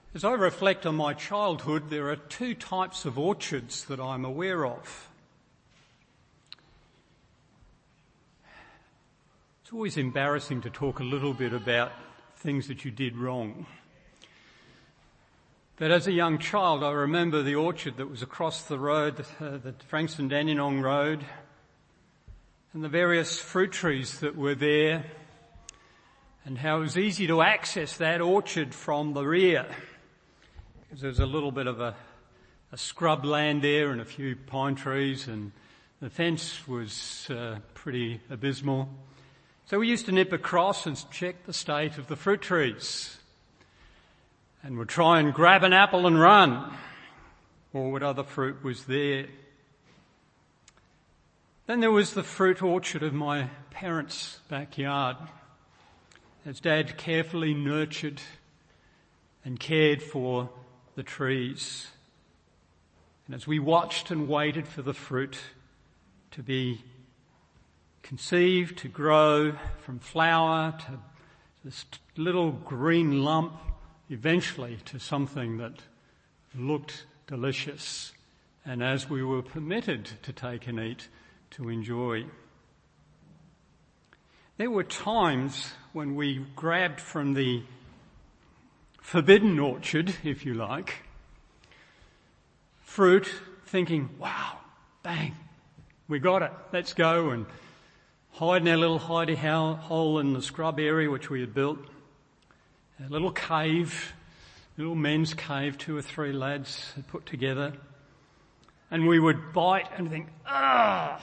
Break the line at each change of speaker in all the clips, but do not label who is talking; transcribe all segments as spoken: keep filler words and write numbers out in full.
As I reflect on my childhood, there are two types of orchards that I'm aware of. It's always embarrassing to talk a little bit about things that you did wrong. But as a young child, I remember the orchard that was across the road, uh, the Frankston Dandenong Road, and the various fruit trees that were there, and how it was easy to access that orchard from the rear, because there was a little bit of a, a scrub land there and a few pine trees, and the fence was uh, pretty abysmal. So we used to nip across and check the state of the fruit trees, and would try and grab an apple and run, or what other fruit was there. Then there was the fruit orchard of my parents' backyard, as Dad carefully nurtured and cared for the trees. And as we watched and waited for the fruit to be conceived, to grow from flower to this little green lump, eventually to something that looked delicious, and as we were permitted to take and eat, to enjoy. There were times when we grabbed from the forbidden orchard, if you like, fruit, thinking, wow, bang, we got it, let's go, and hide in our little hidey hole in the scrub area which we had built, a little cave, a little men's cave, two or three lads had put together, and we would bite and think, ah,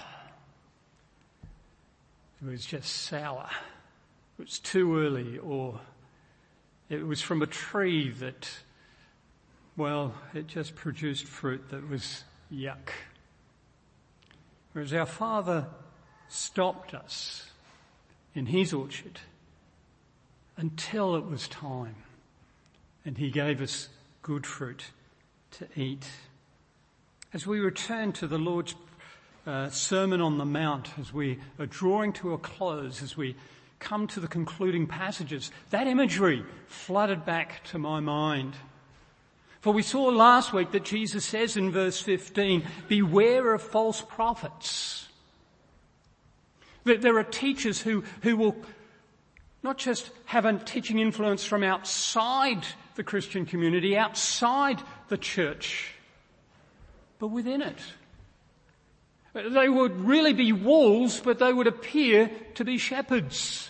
it was just sour, it was too early, or it was from a tree that, well, it just produced fruit that was yuck. Whereas our Father stopped us in his orchard until it was time, and he gave us good fruit to eat. As we return to the Lord's uh, Sermon on the Mount, as we are drawing to a close, as we come to the concluding passages, that imagery flooded back to my mind. For we saw last week that Jesus says in verse fifteen, beware of false prophets. That there are teachers who, who will not just have a teaching influence from outside the Christian community, outside the church, but within it. They would really be wolves, but they would appear to be shepherds.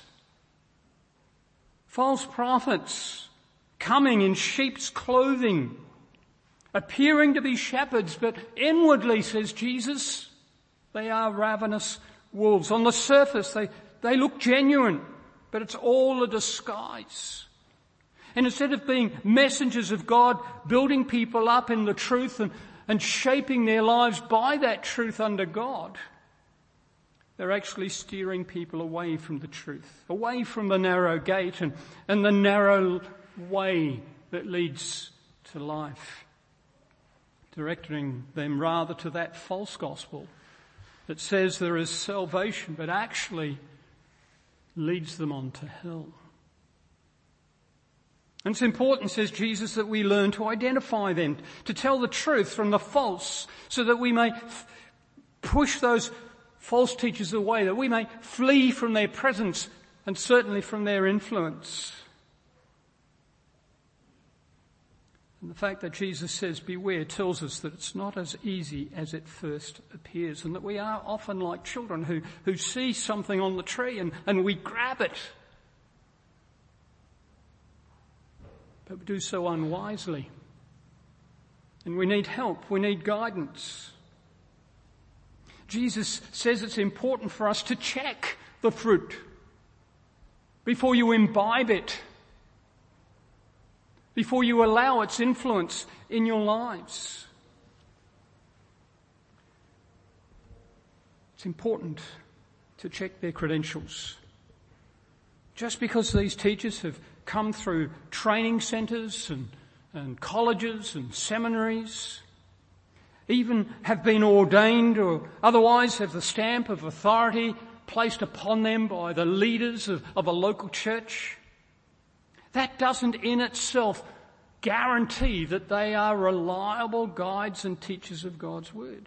False prophets coming in sheep's clothing, appearing to be shepherds, but inwardly, says Jesus, they are ravenous wolves. On the surface, they, they look genuine, but it's all a disguise. And instead of being messengers of God, building people up in the truth and, and shaping their lives by that truth under God, they're actually steering people away from the truth, away from the narrow gate and, and the narrow way that leads to life, directing them rather to that false gospel that says there is salvation, but actually leads them on to hell. And it's important, says Jesus, that we learn to identify them, to tell the truth from the false, so that we may f- push those false teachers away, that we may flee from their presence and certainly from their influence. And the fact that Jesus says beware tells us that it's not as easy as it first appears, and that we are often like children who, who see something on the tree and, and we grab it. But we do so unwisely. And we need help, we need guidance. Jesus says it's important for us to check the fruit before you imbibe it, before you allow its influence in your lives. It's important to check their credentials. Just because these teachers have come through training centres and, and colleges and seminaries, even have been ordained or otherwise have the stamp of authority placed upon them by the leaders of, of a local church, that doesn't in itself guarantee that they are reliable guides and teachers of God's word.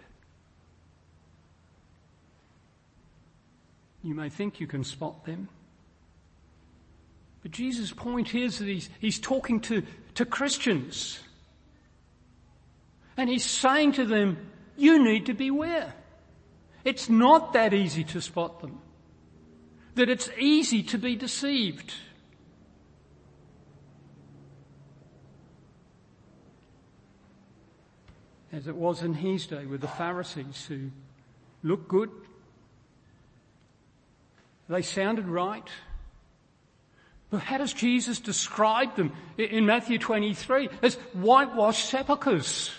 You may think you can spot them. But Jesus' point is that he's, he's talking to, to Christians. And he's saying to them, you need to beware. It's not that easy to spot them. That it's easy to be deceived. As it was in his day with the Pharisees who looked good. They sounded right. But how does Jesus describe them in Matthew twenty-three? As whitewashed sepulchres.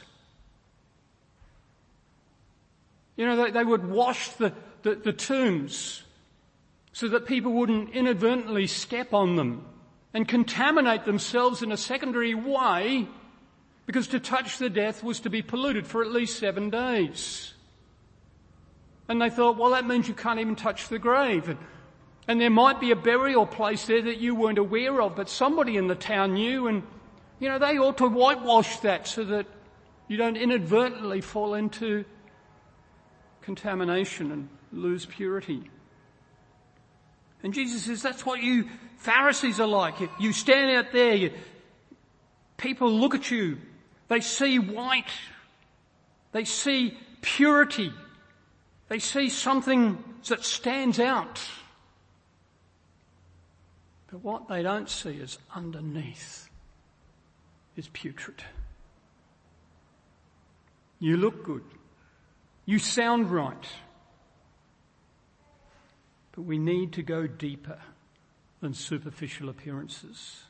You know, they, they would wash the, the, the tombs so that people wouldn't inadvertently step on them and contaminate themselves in a secondary way, because to touch the death was to be polluted for at least seven days. And they thought, well, that means you can't even touch the grave. And, and there might be a burial place there that you weren't aware of, but somebody in the town knew, and, you know, they ought to whitewash that so that you don't inadvertently fall into contamination and lose purity. And Jesus says, that's what you Pharisees are like. You, you stand out there, you, people look at you, they see white, they see purity, they see something that stands out. But what they don't see is underneath is putrid. You look good. You sound right. But we need to go deeper than superficial appearances.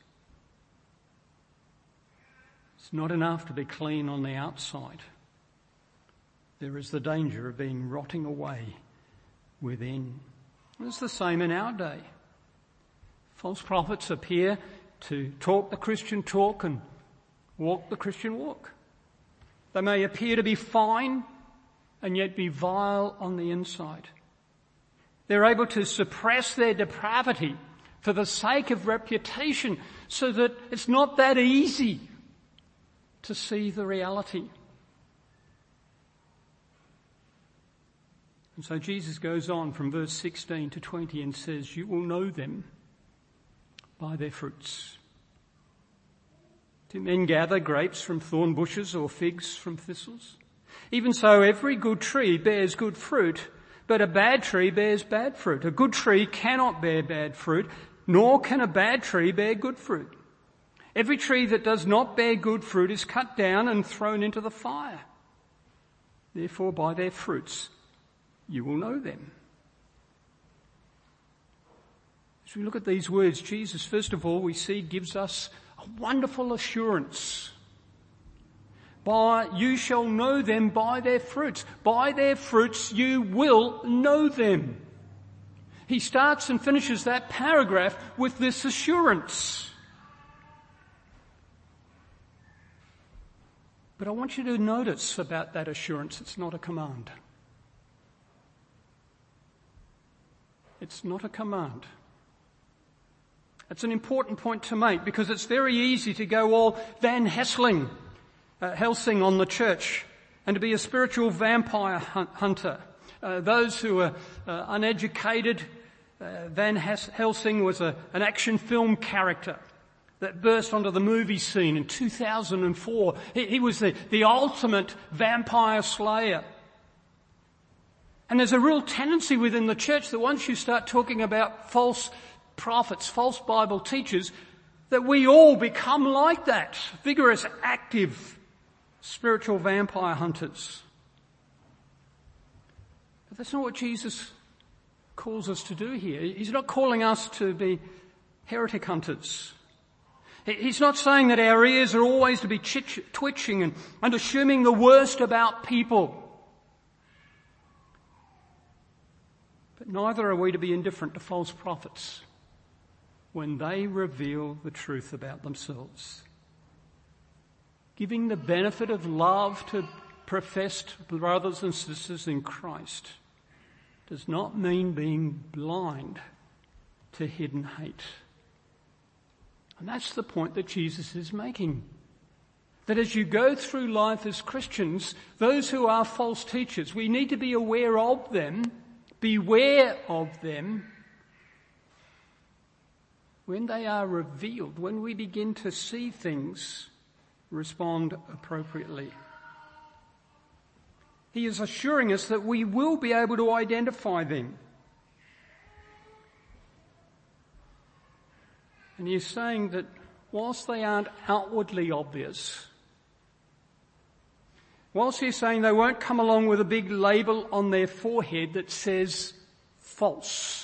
It's not enough to be clean on the outside. There is the danger of being rotting away within. And it's the same in our day. False prophets appear to talk the Christian talk and walk the Christian walk. They may appear to be fine and yet be vile on the inside. They're able to suppress their depravity for the sake of reputation, so that it's not that easy to see the reality. And so Jesus goes on from verse sixteen to twenty and says, you will know them by their fruits. Do men gather grapes from thorn bushes or figs from thistles? Even so, every good tree bears good fruit, but a bad tree bears bad fruit. A good tree cannot bear bad fruit, nor can a bad tree bear good fruit. Every tree that does not bear good fruit is cut down and thrown into the fire. Therefore, by their fruits you will know them. As we look at these words, Jesus, first of all, we see gives us a wonderful assurance. By, you shall know them by their fruits. By their fruits you will know them. He starts and finishes that paragraph with this assurance. But I want you to notice about that assurance, it's not a command. It's not a command. It's an important point to make, because it's very easy to go all Van Helsing, uh, Helsing on the church, and to be a spiritual vampire hunter. Uh, those who are uh, uneducated, uh, Van Helsing was a, an action film character that burst onto the movie scene in two thousand four. He, he was the, the ultimate vampire slayer. And there's a real tendency within the church that once you start talking about false prophets, false Bible teachers, that we all become like that, vigorous, active, spiritual vampire hunters. But that's not what Jesus calls us to do here. He's not calling us to be heretic hunters. He's not saying that our ears are always to be twitching and, and assuming the worst about people. But neither are we to be indifferent to false prophets when they reveal the truth about themselves. Giving the benefit of love to professed brothers and sisters in Christ does not mean being blind to hidden hate. And that's the point that Jesus is making that as you go through life as Christians, those who are false teachers, we need to be aware of them, beware of them, when they are revealed, when we begin to see things, respond appropriately. He is assuring us that we will be able to identify them. And he is saying that whilst they aren't outwardly obvious, whilst he's saying they won't come along with a big label on their forehead that says false,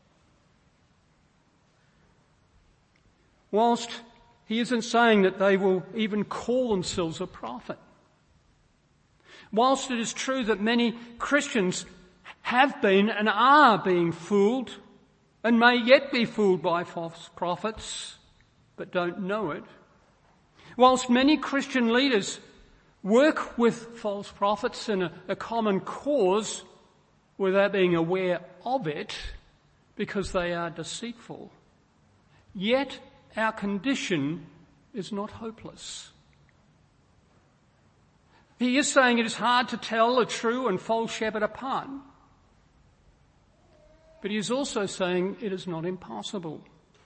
whilst he isn't saying that they will even call themselves a prophet, whilst it is true that many Christians have been and are being fooled and may yet be fooled by false prophets, but don't know it, whilst many Christian leaders work with false prophets in a, a common cause without being aware of it because they are deceitful, yet our condition is not hopeless. He is saying it is hard to tell a true and false shepherd apart. But he is also saying it is not impossible.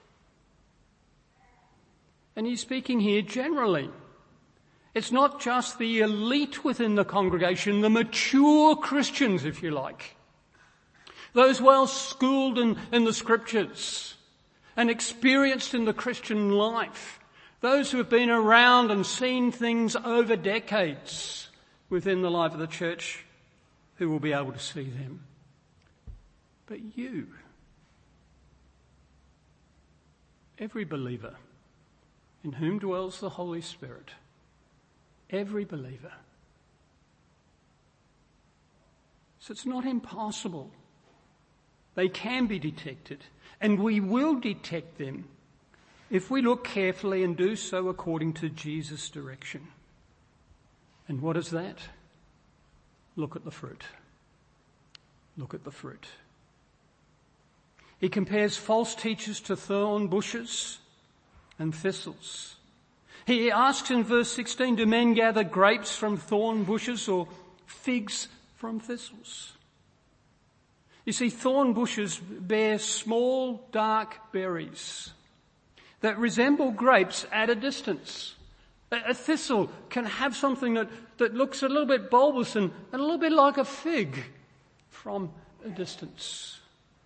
And he's speaking here generally. It's not just the elite within the congregation, the mature Christians, if you like. Those well schooled in, in the scriptures and experienced in the Christian life. Those who have been around and seen things over decades within the life of the church who will be able to see them. But you, every believer in whom dwells the Holy Spirit, every believer. So it's not impossible. They can be detected, and we will detect them if we look carefully and do so according to Jesus' direction. And what is that? Look at the fruit. Look at the fruit. He compares false teachers to thorn bushes and thistles. He asks in verse sixteen, do men gather grapes from thorn bushes or figs from thistles? You see, thorn bushes bear small, dark berries that resemble grapes at a distance. A thistle can have something that, that looks a little bit bulbous and, and a little bit like a fig from a distance.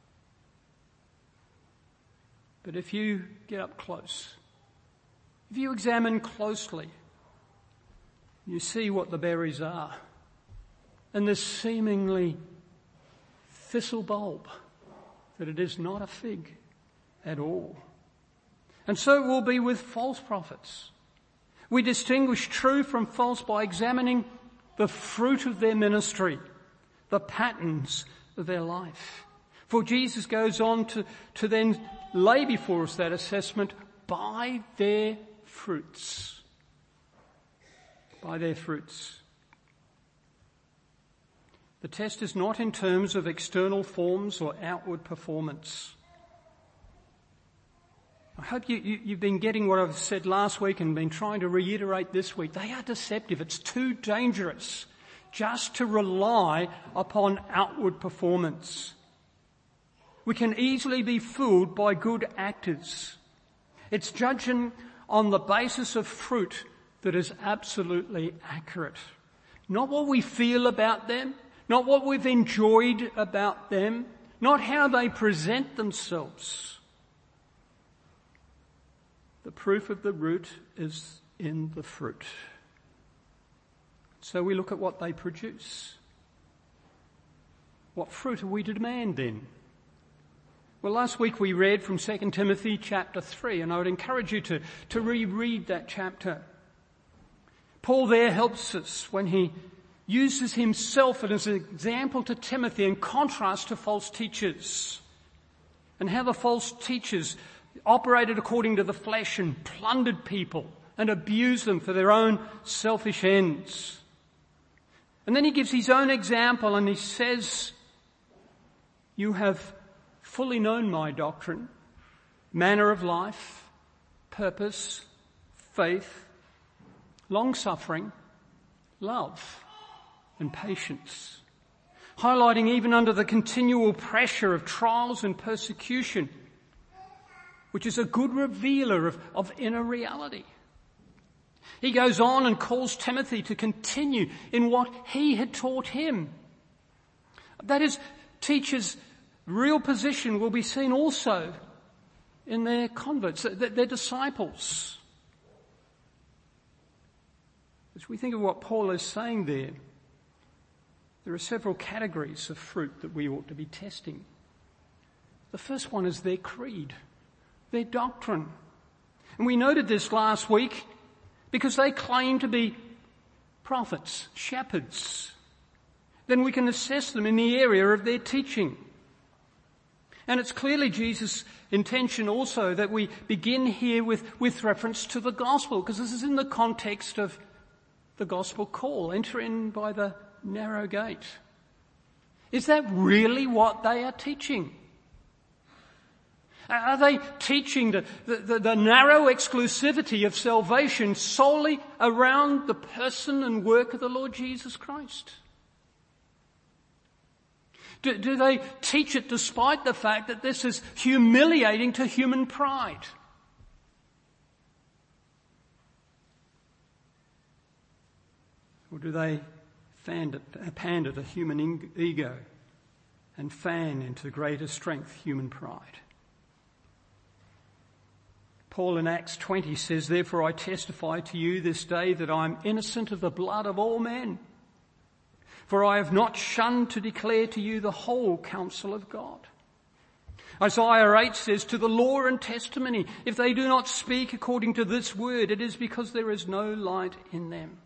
But if you get up close, if you examine closely, you see what the berries are. And this seemingly thistle bulb, that it is not a fig at all. And so it will be with false prophets. We distinguish true from false by examining the fruit of their ministry, the patterns of their life. For Jesus goes on to, to then lay before us that assessment by their fruits. By their fruits. The test is not in terms of external forms or outward performance. I hope you, you, you've been getting what I've said last week and been trying to reiterate this week. They are deceptive. It's too dangerous just to rely upon outward performance. We can easily be fooled by good actors. It's judging on the basis of fruit that is absolutely accurate. Not what we feel about them, not what we've enjoyed about them, not how they present themselves. The proof of the root is in the fruit. So we look at what they produce. What fruit are we to demand then? Well, last week we read from Second Timothy chapter three, and I would encourage you to, to reread that chapter. Paul there helps us when he uses himself as an example to Timothy in contrast to false teachers, and how the false teachers operated according to the flesh and plundered people and abused them for their own selfish ends. And then he gives his own example and he says, you have fully known my doctrine, manner of life, purpose, faith, long-suffering, love, and patience, highlighting even under the continual pressure of trials and persecution, which is a good revealer of, of inner reality. He goes on and calls Timothy to continue in what he had taught him. That is, teachers' real position will be seen also in their converts, their disciples. As we think of what Paul is saying there, there are several categories of fruit that we ought to be testing. The first one is their creed, their doctrine. And we noted this last week because they claim to be prophets, shepherds. Then we can assess them in the area of their teaching. And it's clearly Jesus' intention also that we begin here with, with reference to the gospel, because this is in the context of the gospel call. Enter in by the narrow gate. Is that really what they are teaching? Are they teaching the, the, the narrow exclusivity of salvation solely around the person and work of the Lord Jesus Christ? Do, do they teach it despite the fact that this is humiliating to human pride? Or do they pander to human ego and fan into greater strength human pride? Paul in Acts twenty says, "Therefore I testify to you this day that I am innocent of the blood of all men. For I have not shunned to declare to you the whole counsel of God." Isaiah eight says, "To the law and testimony, if they do not speak according to this word, it is because there is no light in them."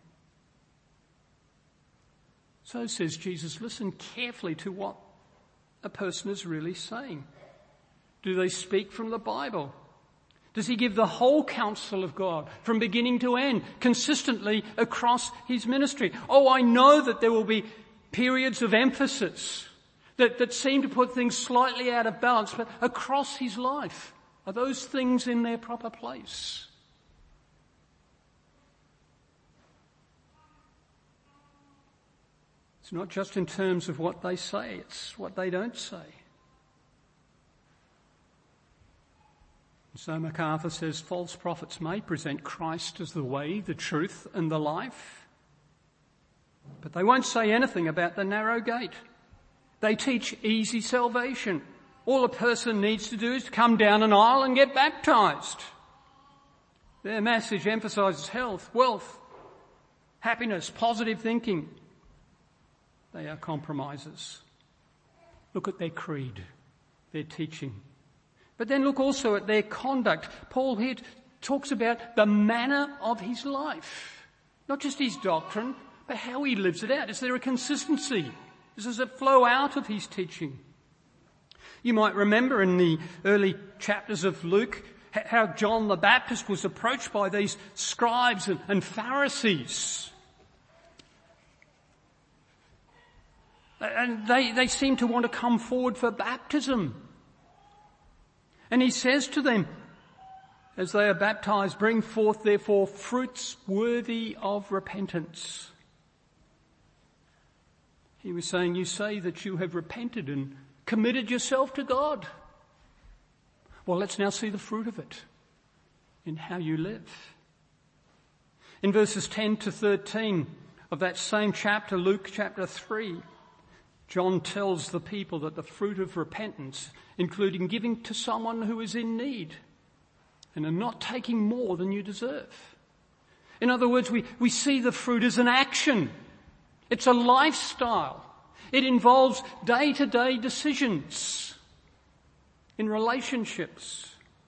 So says Jesus, listen carefully to what a person is really saying. Do they speak from the Bible? Does he give the whole counsel of God from beginning to end, consistently across his ministry? Oh, I know that there will be periods of emphasis that, that seem to put things slightly out of balance, but across his life, are those things in their proper place? It's not just in terms of what they say, it's what they don't say. So MacArthur says false prophets may present Christ as the way, the truth and the life, but they won't say anything about the narrow gate. They teach easy salvation. All a person needs to do is to come down an aisle and get baptized. Their message emphasizes health, wealth, happiness, positive thinking. They are compromisers. Look at their creed, their teaching. But then look also at their conduct. Paul here talks about the manner of his life. Not just his doctrine, but how he lives it out. Is there a consistency? Does it flow out of his teaching? You might remember in the early chapters of Luke how John the Baptist was approached by these scribes and, and Pharisees. And they, they seem to want to come forward for baptism. And he says to them, as they are baptized, "Bring forth therefore fruits worthy of repentance." He was saying, you say that you have repented and committed yourself to God. Well, let's now see the fruit of it in how you live. In verses ten to thirteen of that same chapter, Luke chapter three, John tells the people that the fruit of repentance, including giving to someone who is in need and are not taking more than you deserve. In other words, we, we see the fruit as an action. It's a lifestyle. It involves day-to-day decisions in relationships.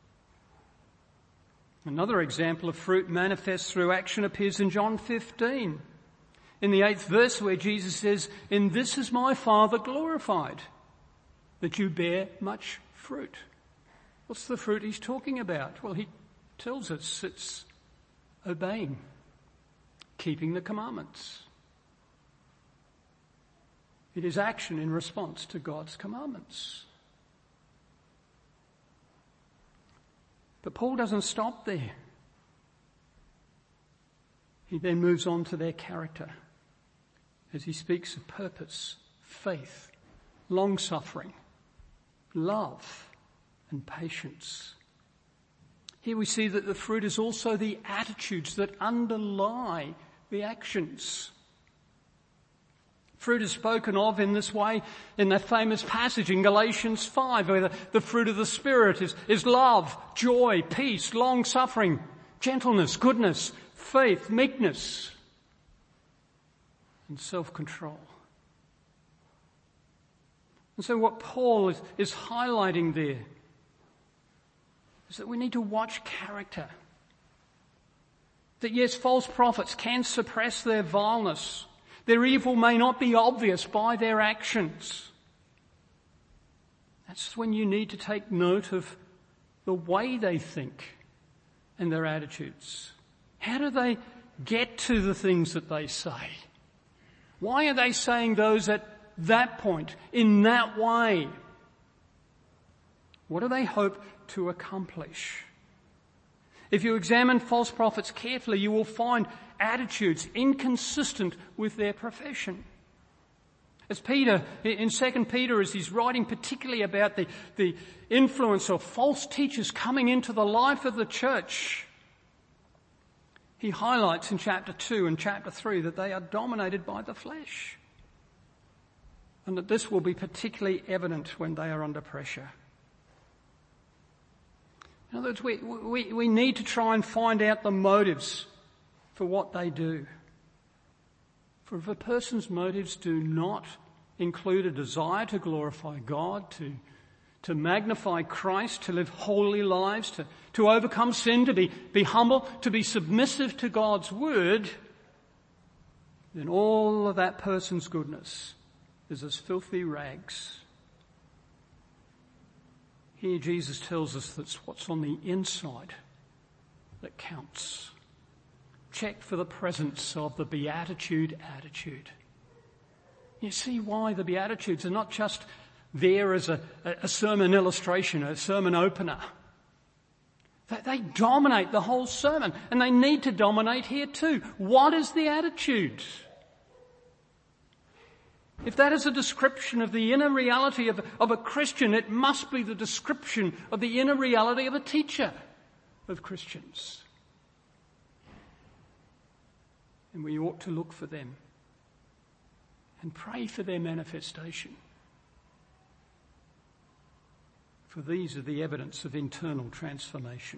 Another example of fruit manifest through action appears in John fifteen. In the eighth verse where Jesus says, "In this is my Father glorified, that you bear much fruit." What's the fruit he's talking about? Well, he tells us it's obeying, keeping the commandments. It is action in response to God's commandments. But Paul doesn't stop there. He then moves on to their character as he speaks of purpose, faith, long-suffering, love, and patience. Here we see that the fruit is also the attitudes that underlie the actions. Fruit is spoken of in this way in that famous passage in Galatians five, where the, the fruit of the Spirit is, is love, joy, peace, long-suffering, gentleness, goodness, faith, meekness, and self-control. And so what Paul is, is highlighting there is that we need to watch character. That yes, false prophets can suppress their vileness. Their evil may not be obvious by their actions. That's when you need to take note of the way they think and their attitudes. How do they get to the things that they say? Why are they saying those at that point, in that way? What do they hope to accomplish? If you examine false prophets carefully, you will find attitudes inconsistent with their profession. As Peter, in Second Peter, as he's writing particularly about the, the influence of false teachers coming into the life of the church, he highlights in chapter two and chapter three that they are dominated by the flesh, and that this will be particularly evident when they are under pressure. In other words, we, we, we need to try and find out the motives for what they do. For if a person's motives do not include a desire to glorify God, to, to magnify Christ, to live holy lives, to, to overcome sin, to be, be humble, to be submissive to God's word, then all of that person's goodness is as filthy rags. Here Jesus tells us that's what's on the inside that counts. Check for the presence of the Beatitude attitude. You see why the Beatitudes are not just there as a, a sermon illustration, a sermon opener. They, they dominate the whole sermon, and they need to dominate here too. What is the attitude? If that is a description of the inner reality of, of a Christian, it must be the description of the inner reality of a teacher of Christians. And we ought to look for them and pray for their manifestation. For these are the evidence of internal transformation.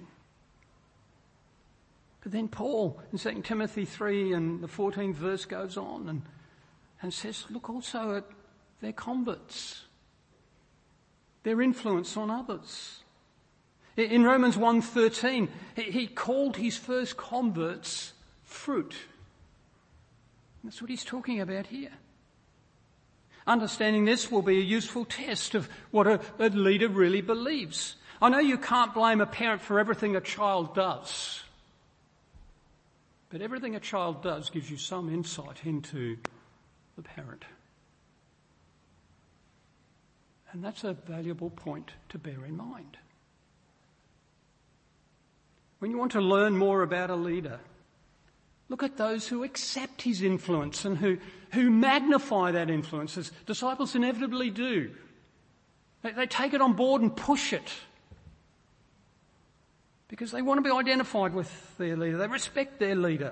But then Paul in Second Timothy three and the fourteenth verse goes on and, and says, look also at their converts, their influence on others. In Romans one thirteen, he called his first converts fruit. That's what he's talking about here. Understanding this will be a useful test of what a, a leader really believes. I know you can't blame a parent for everything a child does, but everything a child does gives you some insight into the parent. And that's a valuable point to bear in mind. When you want to learn more about a leader, look at those who accept his influence and who, who magnify that influence, as disciples inevitably do. They, they take it on board and push it because they want to be identified with their leader. They respect their leader.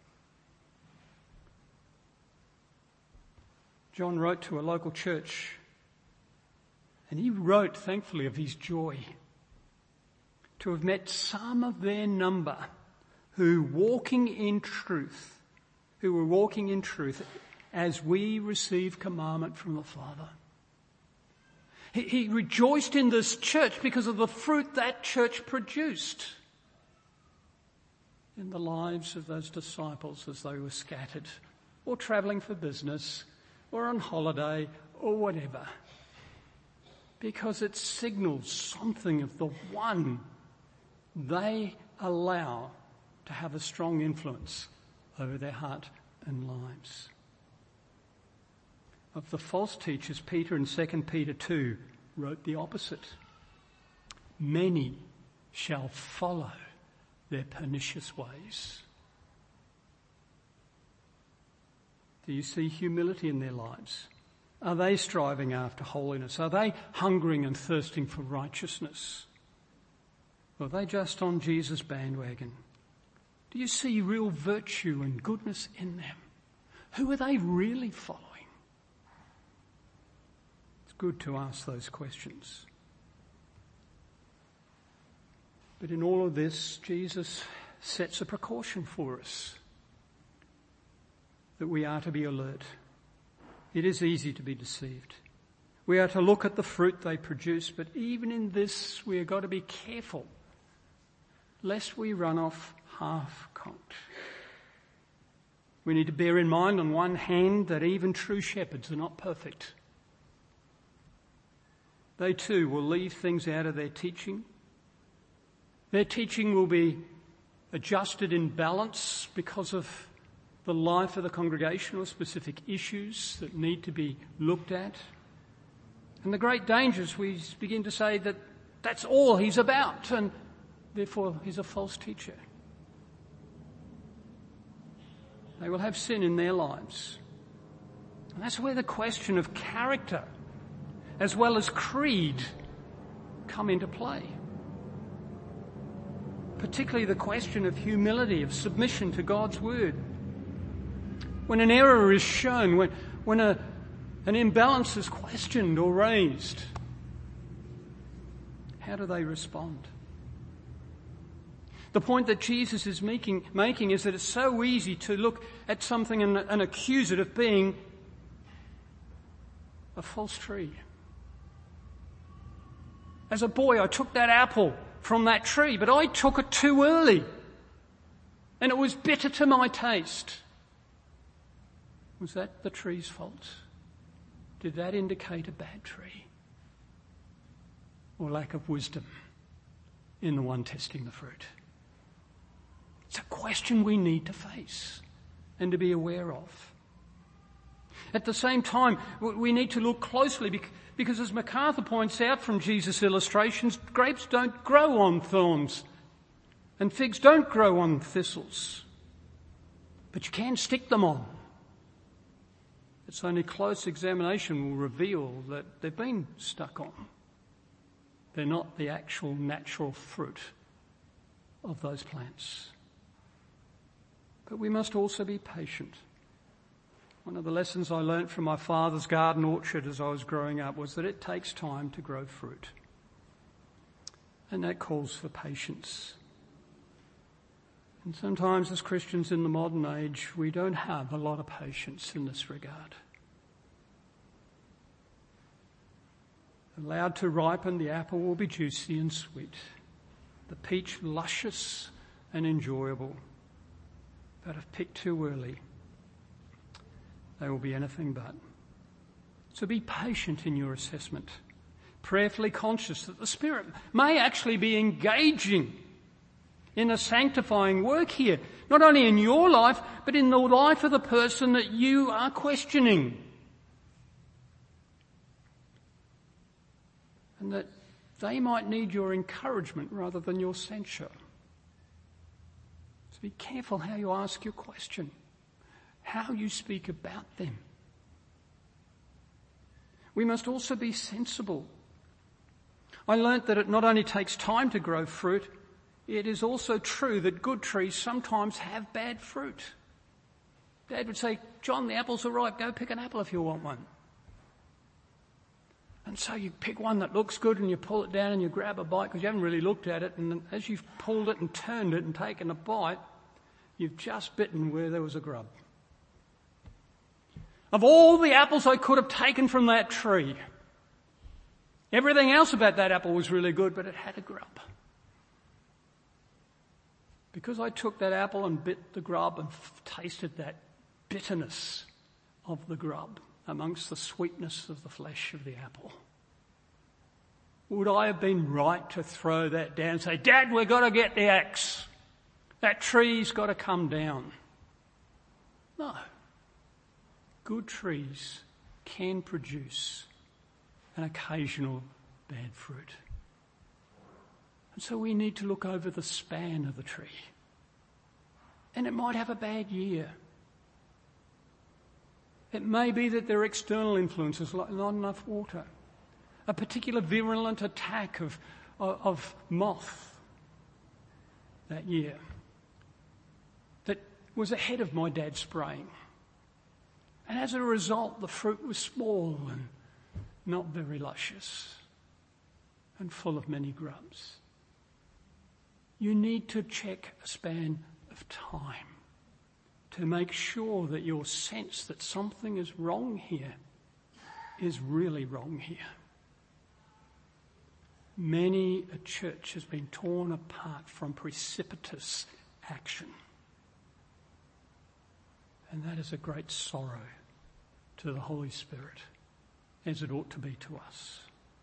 John wrote to a local church, and he wrote, thankfully, of his joy to have met some of their number who walking in truth, who were walking in truth as we receive commandment from the Father. He, he rejoiced in this church because of the fruit that church produced in the lives of those disciples as they were scattered or travelling for business or on holiday or whatever. Because it signals something of the one they allow to have a strong influence over their heart and lives. Of the false teachers, Peter in Second Peter two wrote the opposite. Many shall follow their pernicious ways. Do you see humility in their lives? Are they striving after holiness? Are they hungering and thirsting for righteousness? Or are they just on Jesus' bandwagon? Do you see real virtue and goodness in them? Who are they really following? It's good to ask those questions. But in all of this, Jesus sets a precaution for us, that we are to be alert. It is easy to be deceived. We are to look at the fruit they produce, but even in this, we have got to be careful lest we run off half-cocked. We need to bear in mind, on one hand, that even true shepherds are not perfect. They too will leave things out of their teaching. Their teaching will be adjusted in balance because of the life of the congregation or specific issues that need to be looked at. And the great danger is we begin to say that that's all he's about, and therefore he's a false teacher. They will have sin in their lives. And that's where the question of character as well as creed come into play. Particularly the question of humility, of submission to God's word. When an error is shown, when, when a, an imbalance is questioned or raised, how do they respond? The point that Jesus is making, making is that it's so easy to look at something and, and accuse it of being a false tree. As a boy, I took that apple from that tree, but I took it too early, and it was bitter to my taste. Was that the tree's fault? Did that indicate a bad tree? Or lack of wisdom in the one testing the fruit? It's a question we need to face and to be aware of. At the same time, we need to look closely because, as MacArthur points out from Jesus' illustrations, grapes don't grow on thorns and figs don't grow on thistles. But you can stick them on. It's only close examination will reveal that they've been stuck on. They're not the actual natural fruit of those plants. But we must also be patient. One of the lessons I learnt from my father's garden orchard as I was growing up was that it takes time to grow fruit. And that calls for patience. And sometimes as Christians in the modern age, we don't have a lot of patience in this regard. Allowed to ripen, the apple will be juicy and sweet, the peach luscious and enjoyable. But if picked too early, they will be anything but. So be patient in your assessment, prayerfully conscious that the Spirit may actually be engaging in a sanctifying work here, not only in your life, but in the life of the person that you are questioning. And that they might need your encouragement rather than your censure. So be careful how you ask your question, how you speak about them. We must also be sensible. I learnt that it not only takes time to grow fruit, it is also true that good trees sometimes have bad fruit. Dad would say, John, the apples are ripe, go pick an apple if you want one. And so you pick one that looks good and you pull it down and you grab a bite because you haven't really looked at it, and as you've pulled it and turned it and taken a bite, you've just bitten where there was a grub. Of all the apples I could have taken from that tree, everything else about that apple was really good, but it had a grub. Because I took that apple and bit the grub and f- tasted that bitterness of the grub amongst the sweetness of the flesh of the apple, would I have been right to throw that down and say, Dad, we've got to get the axe. That tree's got to come down. No. Good trees can produce an occasional bad fruit. And so we need to look over the span of the tree. And it might have a bad year. It may be that there are external influences like not enough water, a particular virulent attack of, of, of moth that year that was ahead of my dad's spraying. And as a result, the fruit was small and not very luscious and full of many grubs. You need to check a span of time to make sure that your sense that something is wrong here is really wrong here. Many a church has been torn apart from precipitous action. And that is a great sorrow to the Holy Spirit, as it ought to be to us.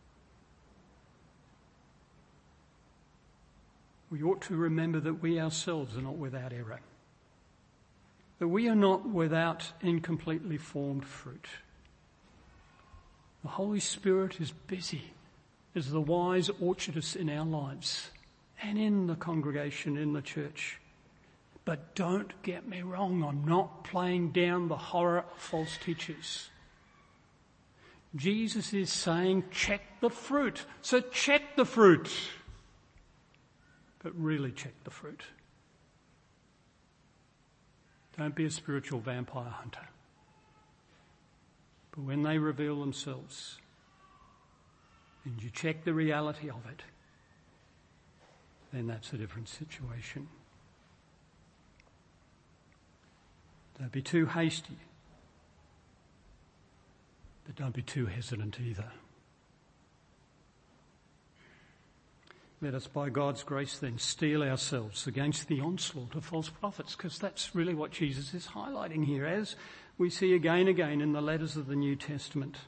We ought to remember that we ourselves are not without error, that we are not without incompletely formed fruit. The Holy Spirit is busy as the wise orchardist in our lives and in the congregation, in the church. But don't get me wrong, I'm not playing down the horror of false teachers. Jesus is saying, check the fruit. So check the fruit. But really check the fruit. Don't be a spiritual vampire hunter. But when they reveal themselves, and you check the reality of it, then that's a different situation. Don't be too hasty, but don't be too hesitant either. Let us, by God's grace, then steel ourselves against the onslaught of false prophets, because that's really what Jesus is highlighting here, as we see again and again in the letters of the New Testament.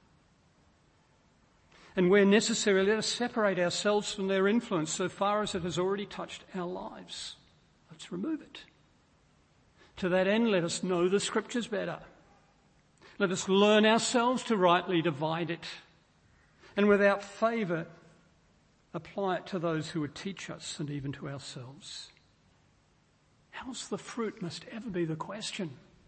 And where necessary, let us separate ourselves from their influence so far as it has already touched our lives. Let's remove it. To that end, let us know the Scriptures better. Let us learn ourselves to rightly divide it, and without favour, apply it to those who would teach us and even to ourselves. How's the fruit must ever be the question.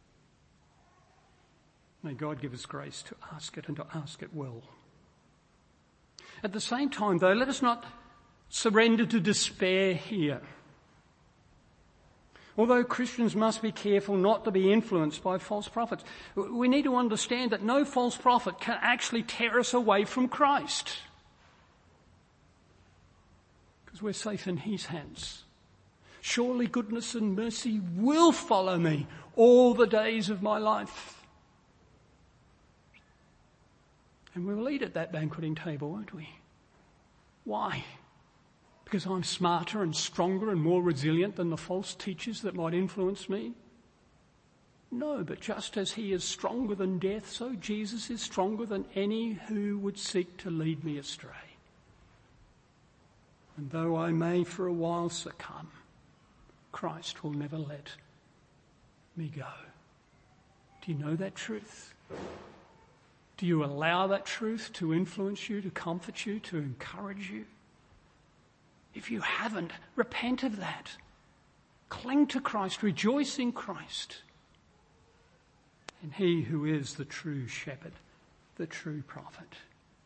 May God give us grace to ask it and to ask it well. At the same time, though, let us not surrender to despair here. Although Christians must be careful not to be influenced by false prophets, we need to understand that no false prophet can actually tear us away from Christ, because we're safe in His hands. Surely goodness and mercy will follow me all the days of my life. And we will eat at that banqueting table, won't we? Why? Because I'm smarter and stronger and more resilient than the false teachers that might influence me? No, but just as He is stronger than death, so Jesus is stronger than any who would seek to lead me astray. And though I may for a while succumb, Christ will never let me go. Do you know that truth? Do you allow that truth to influence you, to comfort you, to encourage you? If you haven't, repent of that. Cling to Christ, rejoice in Christ. And He who is the true shepherd, the true prophet.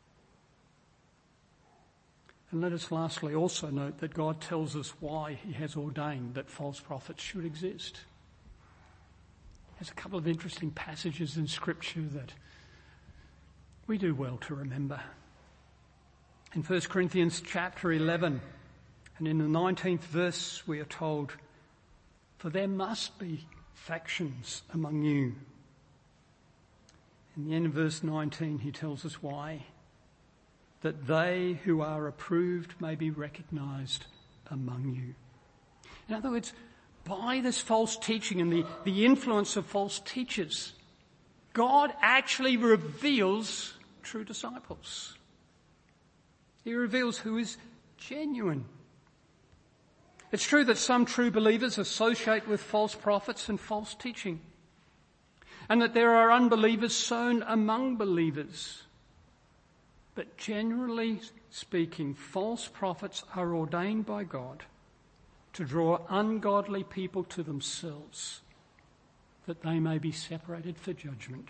And let us lastly also note that God tells us why He has ordained that false prophets should exist. There's a couple of interesting passages in Scripture that we do well to remember. In First Corinthians chapter eleven, and in the nineteenth verse, we are told, "For there must be factions among you." In the end of verse nineteen, he tells us why. That they who are approved may be recognised among you. In other words, by this false teaching and the, the influence of false teachers, God actually reveals true disciples. He reveals who is genuine. It's true that some true believers associate with false prophets and false teaching, and that there are unbelievers sown among believers. But generally speaking, false prophets are ordained by God to draw ungodly people to themselves that they may be separated for judgment.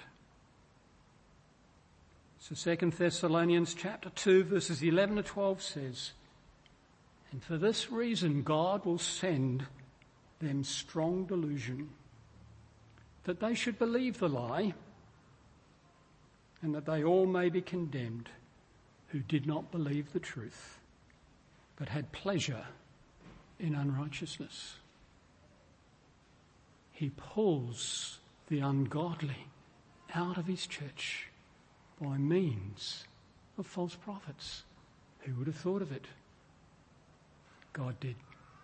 So Second Thessalonians chapter two verses eleven to twelve says, "And for this reason God will send them strong delusion, that they should believe the lie, and that they all may be condemned who did not believe the truth, but had pleasure in unrighteousness." He pulls the ungodly out of his church by means of false prophets. Who would have thought of it? God did.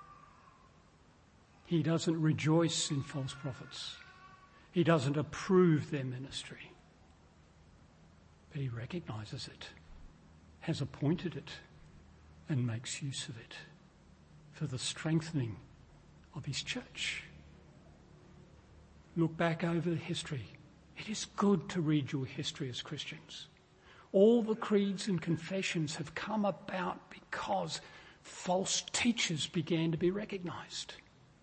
He doesn't rejoice in false prophets. He doesn't approve their ministry. But he recognises it, has appointed it, and makes use of it for the strengthening of his church. Look back over history. It is good to read your history as Christians. All the creeds and confessions have come about because false teachers began to be recognised.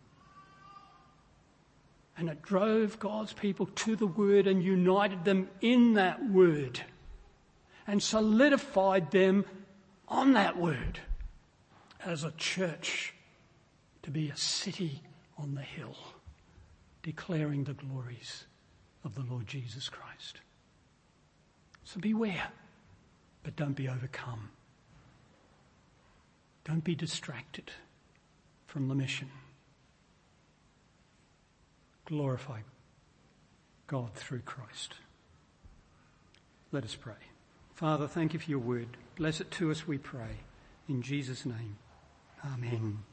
And it drove God's people to the Word and united them in that Word and solidified them on that Word as a church to be a city on the hill, declaring the glories of the Lord Jesus Christ. So beware, but don't be overcome. Don't be distracted from the mission. Glorify God through Christ. Let us pray. Father, thank you for your word. Bless it to us, we pray. In Jesus' name, amen.